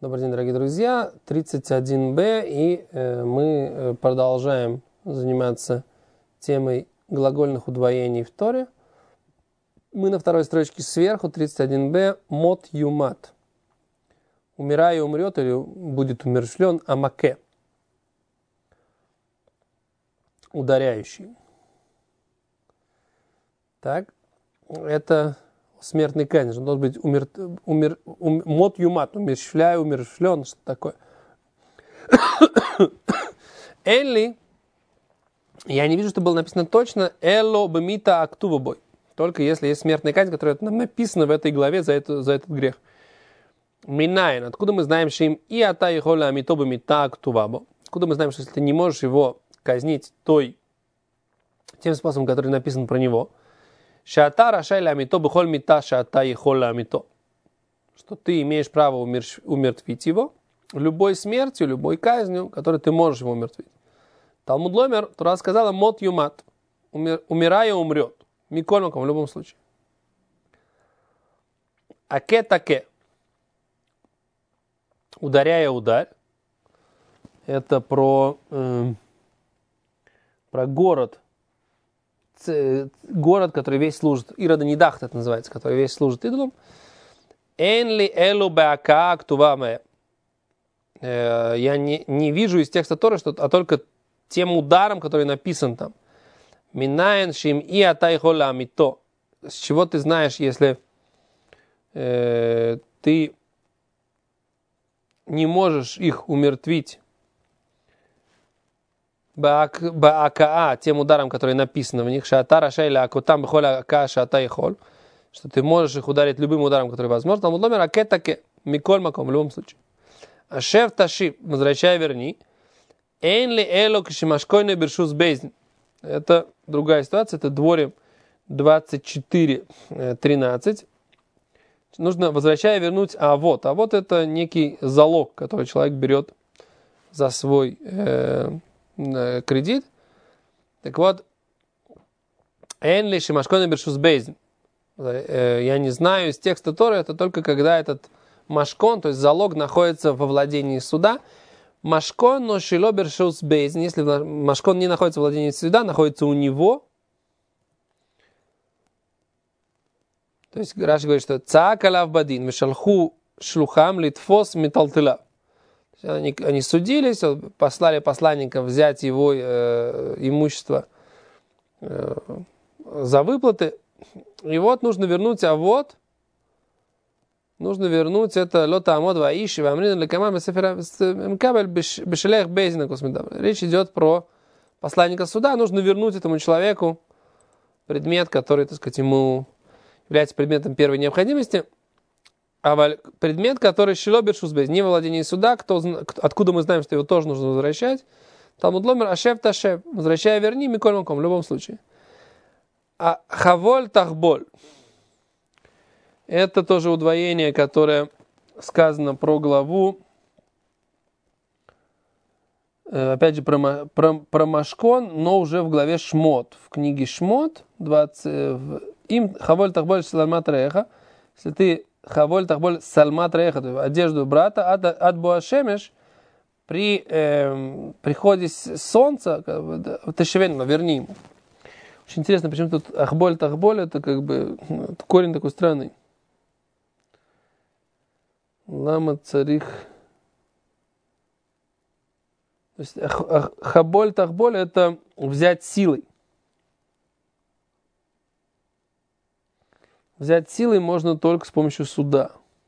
Добрый день, дорогие друзья. 31b, и мы продолжаем заниматься темой глагольных удвоений в Торе. Мы на второй строчке сверху, 31b, мот юмат. Умирая умрет или будет умерщвлен, амаке. Ударяющий. Так, это смертный казнь. Он должен быть мот юмат, умерщвлен, что такое. Элли, я не вижу, что было написано точно, элло бемита актувобой. Только если есть смертная казнь, которая нам написана в этой главе за этот грех. Минайн, откуда мы знаем, что им и ата и холя амито бемита актувабо? Откуда мы знаем, что если ты не можешь его казнить тем способом, который написан про него, что ты имеешь право умертвить его любой смертью, любой казнью, которой ты можешь его умертвить. Талмуд Ломер, Тора сказала, мот юмат, умирая умрет, микольмаком в любом случае. Аке-таке, ударяя ударь, это про город, который весь служит, Ирода Нидахт это называется, который весь служит идолам. Энли элу баака актуваме. Я не вижу из текста Торы, а только тем ударом, который написан там. Минаен шим и атайхола амито. С чего ты знаешь, если ты не можешь их умертвить баакаа, тем ударом, который написано в них, шаатара шайля акутам бхоля акаа шаатайхол, что ты можешь их ударить любым ударом, который возможно. Талмуд Ломер аке-таке, миколь маком, в любом случае. Ашев таши, возвращай, верни. Энли эло кшимашкойный бершус бейзн. Это другая ситуация, это Дворим 24:13. Нужно, возвращая, вернуть авот. Авот это некий залог, который человек берет за свой кредит. Так вот, энли шимашкойный бершус бейзн. Я не знаю из текста Торы, это только когда этот машкон, то есть залог, находится во владении суда. Машкон, но шило бершус бейзн, если машкон не находится во владении суда, находится у него. То есть Раши говорит, что цаакалав бадин, вешалху шлухам литфос металтыла. Они судились, послали посланника взять его имущество за выплаты. И вот нужно вернуть авот. Нужно вернуть это лота амод ваиши вамрин лекамам мкабель бешелех бейзина космедаб. Речь идет про посланника суда. Нужно вернуть этому человеку предмет, который, так сказать, ему является предметом первой необходимости. А предмет, который шило бершус бейз, не во владении суда, откуда мы знаем, что его тоже нужно возвращать. Талмуд Ломер ашев ташев, возвращай, верни, миколь маком, в любом случае. А хаволь тахболь. Это тоже удвоение, которое сказано про главу. Опять же, про Машкон, но уже в главе Шмот. В книге Шмот, 20, им хаволь тахболь салмат реха. Если ты хаволь тахболь салмат реха, одежду брата, ад буашемеш, при приходе солнца, тешевен, верни ему. Очень интересно, почему тут ахболь-тахболь, это как бы корень такой странный. Лама царих. То есть хаболь-тахболь это взять силой. Взять силой можно только с помощью суда.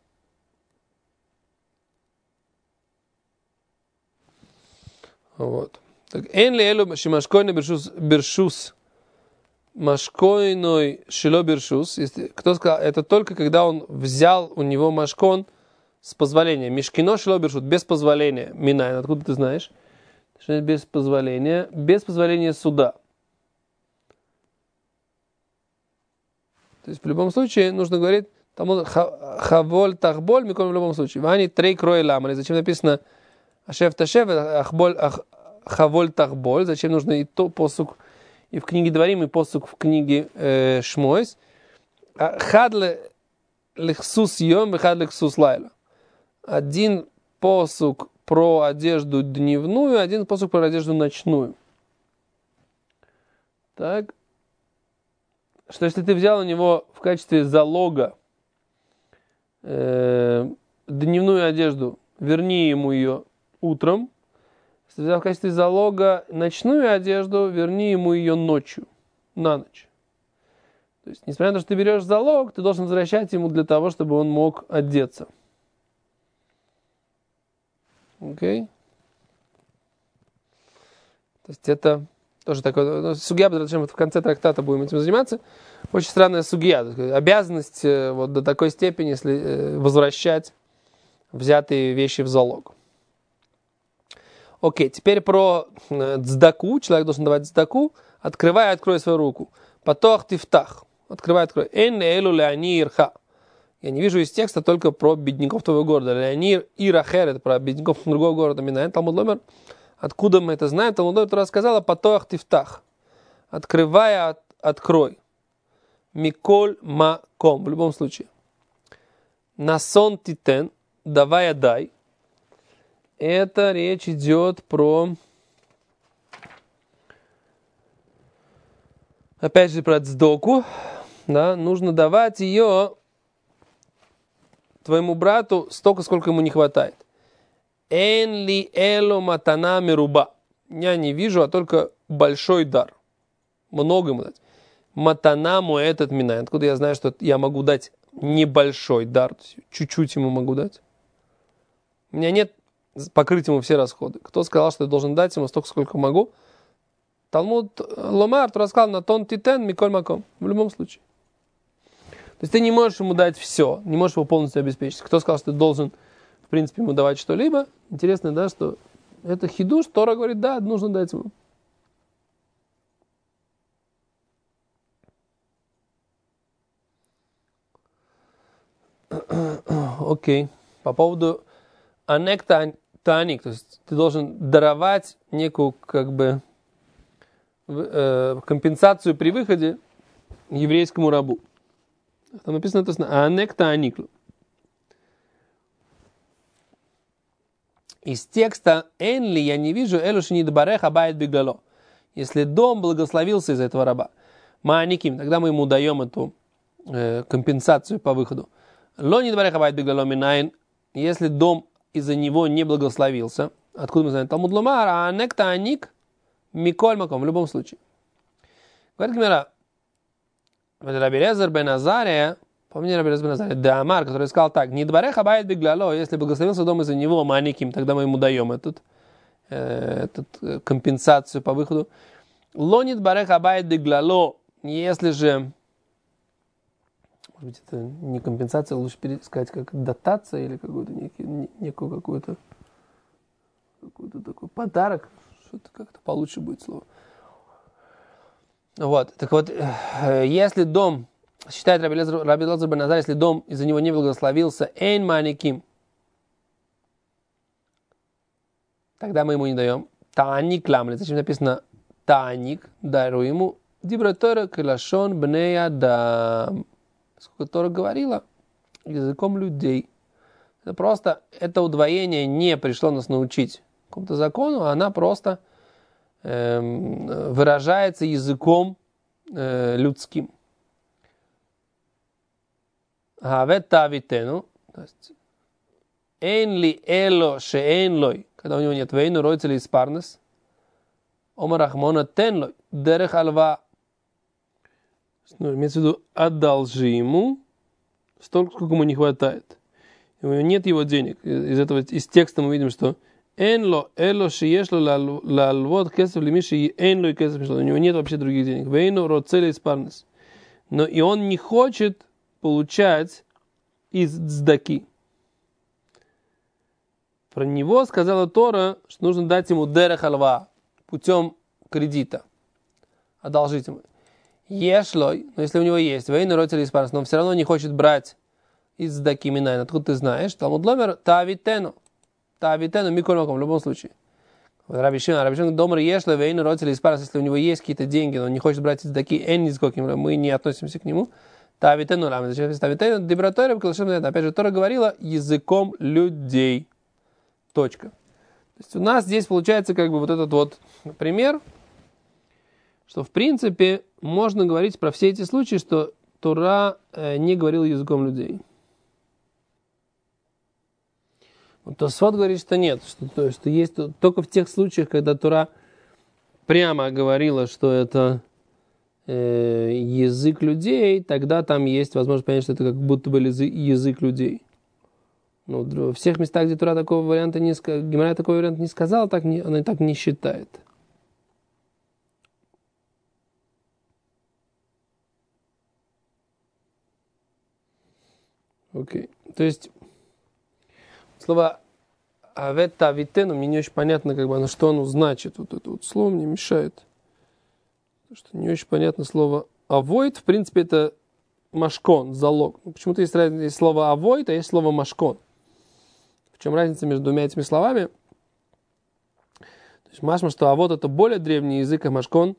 Вот. Так, энли элу шимашкойный бершус. Машкойной шило бершус. Кто сказал, это только когда он взял у него машкон с позволения. Мишкино шило бершут, без позволения. Минайн, откуда ты знаешь? Без позволения. Без позволения суда. То есть в любом случае нужно говорить хаволь тахболь миколь в любом случае. Вани трей крой ламали. Зачем написано ашев ташев хаволь тахболь? Зачем нужно и то посук и в книге Дворим, и посук в книге Шмойс? Хад лехсус йом и хад лехсус лайла. Один посук про одежду дневную, один посук про одежду ночную. Так. Что если ты взял у него в качестве залога дневную одежду, верни ему ее утром. Если взял в качестве залога ночную одежду, верни ему ее ночью, на ночь. То есть, несмотря на то, что ты берешь залог, ты должен возвращать ему для того, чтобы он мог одеться. Окей? То есть, это тоже такое... Сугья, в конце трактата будем этим заниматься. Очень странная сугья. Обязанность вот до такой степени, если возвращать взятые вещи в залог. Окей, теперь про цдаку. Человек должен давать цдаку. Открывай, открой свою руку. Патох тифтах. Открывай, открой. Эн элу леани ирха. Я не вижу из текста только про бедняков твоего города. Леани ирахер, это про бедняков другого города. Минаэн Талмуд ломер. Откуда мы это знаем? Талмуд ломер Тора сказала патох тифтах. Открывай, открой. Миколь маком. В любом случае. Насон титен. Давай, дай. Это речь идет про, опять же, про цдоку. Да, нужно давать ее твоему брату столько, сколько ему не хватает. Эн ли эло матана мируба. Я не вижу, а только большой дар. Много ему дать. Матана му этот минай. Откуда я знаю, что я могу дать небольшой дар? Чуть-чуть ему могу дать. У меня нет покрыть ему все расходы. Кто сказал, что я должен дать ему столько, сколько могу? Талмуд ломар рассказал на тон титен миколь маком. В любом случае. То есть ты не можешь ему дать все, не можешь его полностью обеспечить. Кто сказал, что ты должен, в принципе, ему давать что-либо? Интересно, да, что это хидуш, Тора говорит, да, нужно дать ему. Окей. По поводу анек таник, то есть ты должен даровать некую как бы компенсацию при выходе еврейскому рабу. Там написано анек таник. Из текста энли я не вижу элушини дбареха байт бигало. Если дом благословился из этого раба, маниким, тогда мы ему даем эту компенсацию по выходу. Лони дбареха байт бигало минайн, если дом из-за него не благословился. Откуда мы знаем? Талмуд ломар, а некта аник миколь маком, в любом случае. Говорит Гемара, Раби Элиэзер бен Азария, помни Раби Элиэзер бен Азария, Деамар, который сказал так, не дбареха байт биглало, если благословился дом из-за него, маниким, тогда мы ему даем эту компенсацию по выходу. Лони дбареха байт биглало, если же, может быть, это не компенсация, лучше сказать, как дотация или некую какую-то такой подарок. Что-то как-то получше будет слово. Вот. Так вот, если дом, считает Раби Элиэзер бен Азария, если дом из-за него не благословился, эйн маниким, тогда мы ему не даем. Тааник ламли. Зачем написано тааник? Дару ему. Дибра Тора килашон бней адам. Сколько Тора говорила языком людей. Это просто, это удвоение не пришло нас научить какому-то закону, а она просто выражается языком людским. Авет тавитену, то есть энли эло шеэнлой, когда у него нет вейну, роицели испарнес, омар ахмона тенлой, дерех алва. Имеется в виду, одолжи ему столько, сколько ему не хватает. И у него нет его денег. Из текста мы видим, что энло эло шеешло лалвот кесов лимиши энло и кесов. У него нет вообще других денег. Вейну роцели испарнес. Но и он не хочет получать из цдаки. Про него сказала Тора, что нужно дать ему дерех алва, путем кредита. Одолжить ему. Ешлой, но если у него есть, вейну роцели испарнес, но он все равно не хочет брать из цдаки минайн. Откуда ты знаешь? Талмуд ломер тавитену. Тавитену миколь маком, в любом случае. Раби Шимон домр ешлой, вейну роцели испарнес, если у него есть какие-то деньги, но он не хочет брать из цдаки, эн нискоким, мы не относимся к нему. Тавитену рам. Зачем тавитену? Дибра Тора, опять же, Тора говорила языком людей. Точка. То есть у нас здесь получается как бы вот этот вот пример, что в принципе можно говорить про все эти случаи, что Тора не говорил языком людей. Тосфот говорит, что нет, что есть только в тех случаях, когда Тора прямо говорила, что это язык людей, тогда там есть возможность понять, что это как будто бы язык людей. Но в всех местах, где Тора такого варианта не сказала, Гемара такой вариант не сказала, она так не считает. Окей. То есть слово авета авитену мне не очень понятно, как бы, что оно значит. Вот это вот слово мне мешает. Потому что не очень понятно слово авойт. В принципе, это машкон, залог. Почему-то есть слово авойт, а есть слово машкон. В чем разница между двумя этими словами? То есть машма, что авод это более древний язык, а машкон.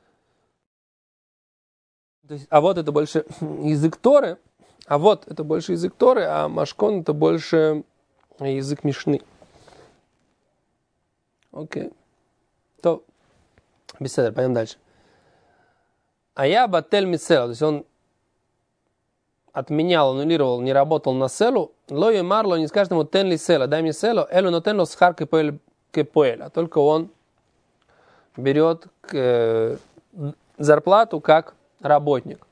То есть авод это больше язык Торы, авод это больше язык Торы, а машкон это больше язык Мишны. Окей. То, беседа, пойдем дальше. А я батель мицел, то есть он отменял, аннулировал, не работал на селу, ло емарло, не скажет ему тен ли села, дай мне селу, элу но тен ло схар кепоэль, а только он берет зарплату как работник.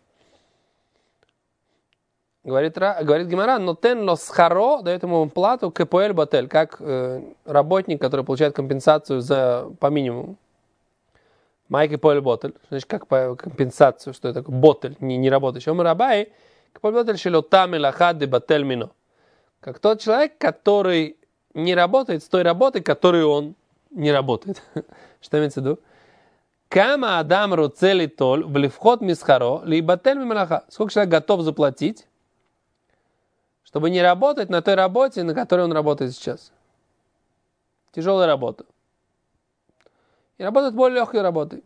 Говорит Гемара, но тен ло схаро, дает ему плату кепоэль батель, как работник, который получает компенсацию по минимуму. Майки поль ботель, значит, как по компенсацию, что это такое ботель, не работающий. Он рабай, поль ботель шелотами лахады батель мино. Как тот человек, который не работает с той работой, которой он не работает. Что имеется в виду? Кама адам руцели толь в левхот мисхаро ли батель мималаха. Сколько человек готов заплатить, чтобы не работать на той работе, на которой он работает сейчас? Тяжелая работа. И работает более легкой работой.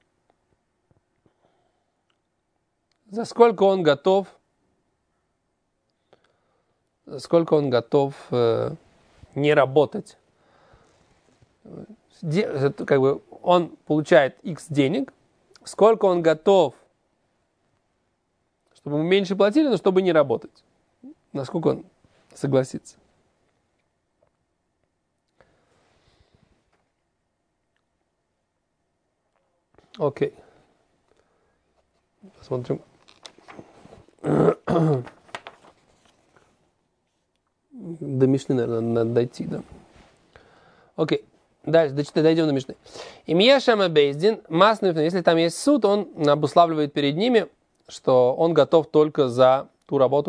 За сколько он готов не работать. Как бы он получает X денег, сколько он готов, чтобы ему меньше платили, но чтобы не работать. Насколько он согласится. Окей. Посмотрим. До Мишны, наверное, надо дойти, да. Окей. Дальше, дойдем до Мишны. Имья Шама Бейздин, если там есть суд, он обуславливает перед ними, что он готов только за ту работу,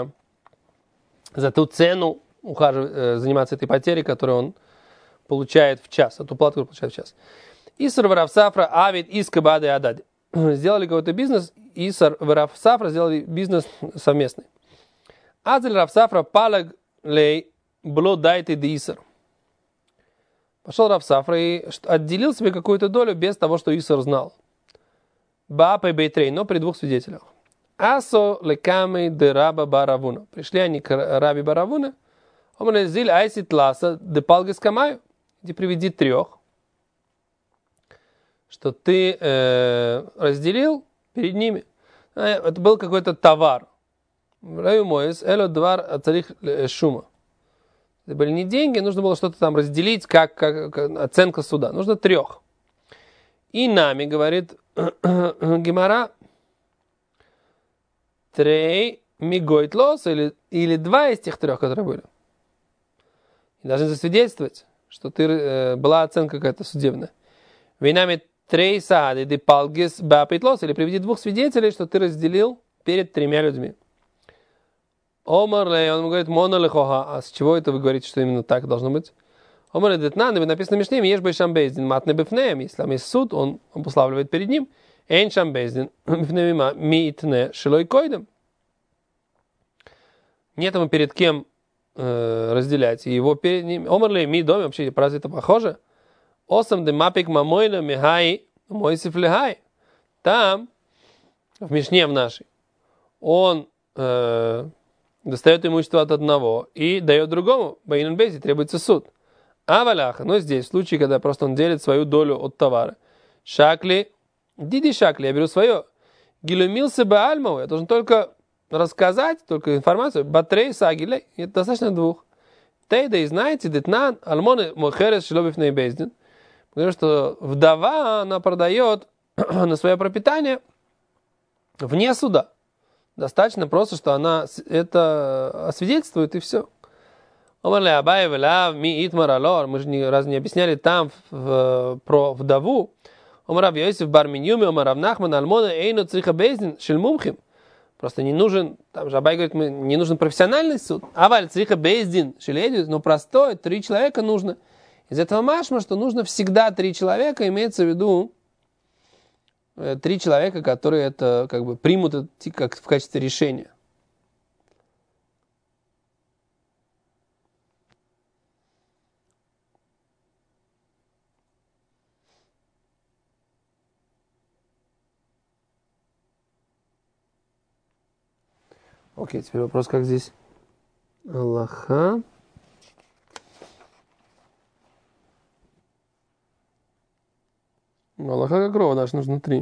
за ту цену заниматься этой потерей, которую он получает в час, эту плату, которую получает в час. Исар Варавсафра, Авид, Искабады и Адади. Сделали какой-то бизнес, Исар Варавсафра сделали бизнес совместный. Адзель Равсафра палаг лей бло дайте де Исар. Пошел Равсафра и отделил себе какую-то долю без того, что Исар знал. Баапай бейтрей, но при двух свидетелях. Асо лекамей де раба баравуна. Пришли они к раби баравуна. Он зиль айсит ласа де палгас камаю. Иди приведи 3. Что ты разделил перед ними. Это был какой-то товар. Это были не деньги, нужно было что-то там разделить, как оценка суда. Нужно 3. И нами, говорит Гемара, 3 мигойт лос, или 2 из тех 3, которые были. И должны засвидетельствовать, что была оценка какая-то судебная. Винами 3 сады де палгис бапитлос, или приведи 2 свидетелей, что ты разделил перед 3 людьми. Омар лей, он говорит, мона лехоха, а с чего это вы говорите, что именно так должно быть? Омар лей детнан, написано в Мишне, ешь бейшам бейздин, матне бифнеем, если там есть суд, он обуславливает перед ним, эйн шам бейздин, бифнеем митне шилой койдем. Нет ему перед кем разделять, и его перед ним, омар лей ми доме, вообще, разве это похоже? Осам де мапик мамойна михай, мойсиф лехай. Там, в Мишне в нашей, он достает имущество от одного и дает другому. Бейнун бейзи, требуется суд. Аваляха, но здесь, в случае, когда просто он делит свою долю от товара. Шакли, диди шакли, я беру свое. Гилюмился бы альмову, я должен только рассказать, только информацию. Батрей сагилей, это достаточно двух. Тейда и знаете, детнан, альмоны мохерес шилобив нейбездин. Потому что вдова, она продает на свое пропитание вне суда. Достаточно просто, что она это освидетельствует, и все. Мы же разве не объясняли там про вдову? Просто не нужен, там же Абай говорит, не нужен профессиональный суд. Аваль цриха бейздин шеледит, но простой, 3 человека нужно. Из этого машма, что нужно всегда 3 человека, имеется в виду 3 человека, которые это как бы примут это как в качестве решения. Окей, теперь вопрос, как здесь? Аллаха. Аллаха как рова наш, нужно 3.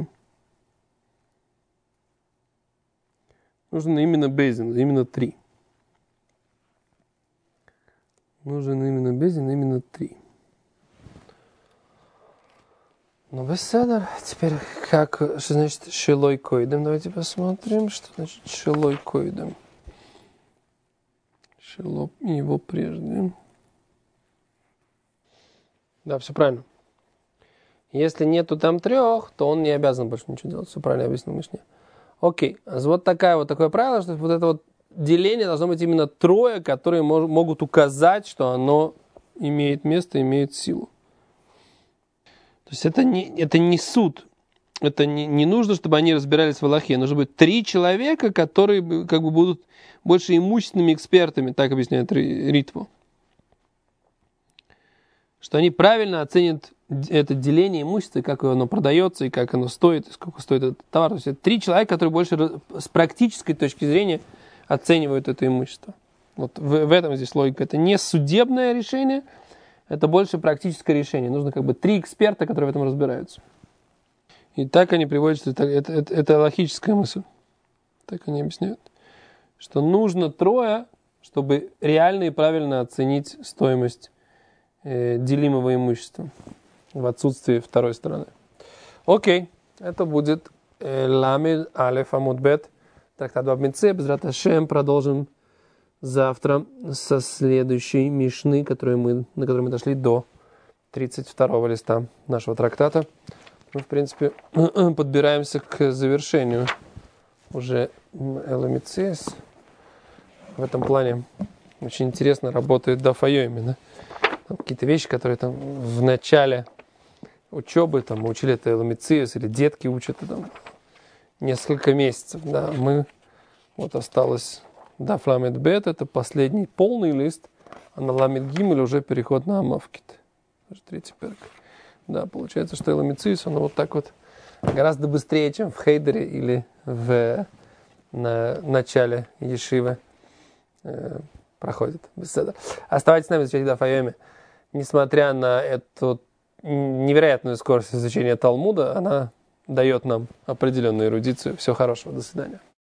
Нужно именно бейзин, именно 3. Нужен именно бейзин, именно 3. Ну, беседа. Теперь как, что значит шилой койдем? Давайте посмотрим, что значит шилой койдем. Шило его прежде. Да, все правильно. Если нету там 3, то он не обязан больше ничего делать. Все правильно объяснил Мишне. Окей. Вот такое правило, что вот это вот деление должно быть именно 3, которые могут указать, что оно имеет место, имеет силу. То есть это не суд. Это не нужно, чтобы они разбирались в Аллахе. Нужно быть 3 человека, которые как бы будут больше имущественными экспертами, так объясняет Ритву. Что они правильно оценят это деление имущества, как оно продается, и как оно стоит, и сколько стоит этот товар. То есть это 3 человека, которые больше с практической точки зрения оценивают это имущество. Вот в этом здесь логика. Это не судебное решение, это больше практическое решение. Нужно как бы 3 эксперта, которые в этом разбираются. И так они приводят, что это логическая мысль. Так они объясняют. Что нужно 3, чтобы реально и правильно оценить стоимость делимого имущества в отсутствии второй стороны. Окей. Это будет Ламид Алеф Амуд Бет. Трактат Бав Меце. Безрат Ашем. Продолжим завтра со следующей Мишны, на которой мы дошли до 32 листа нашего трактата. Мы, в принципе, подбираемся к завершению уже Эламицес. В этом плане очень интересно работает Даф Йоми, да? Какие-то вещи, которые там в начале учебы там, мы учили это Эламицес, или детки учат это, там, несколько месяцев. Да? Вот осталось Даф Ламед Бет, это последний полный лист, а на Ламед Гимель уже переход на Амавкит. 3-й перек. Да, получается, что Эламицис, оно вот так вот гораздо быстрее, чем в Хейдере или на начале Ешивы проходит. Беседа. Оставайтесь с нами, изучайте Даф Йоми. Несмотря на эту невероятную скорость изучения Талмуда, она дает нам определенную эрудицию. Всего хорошего. До свидания.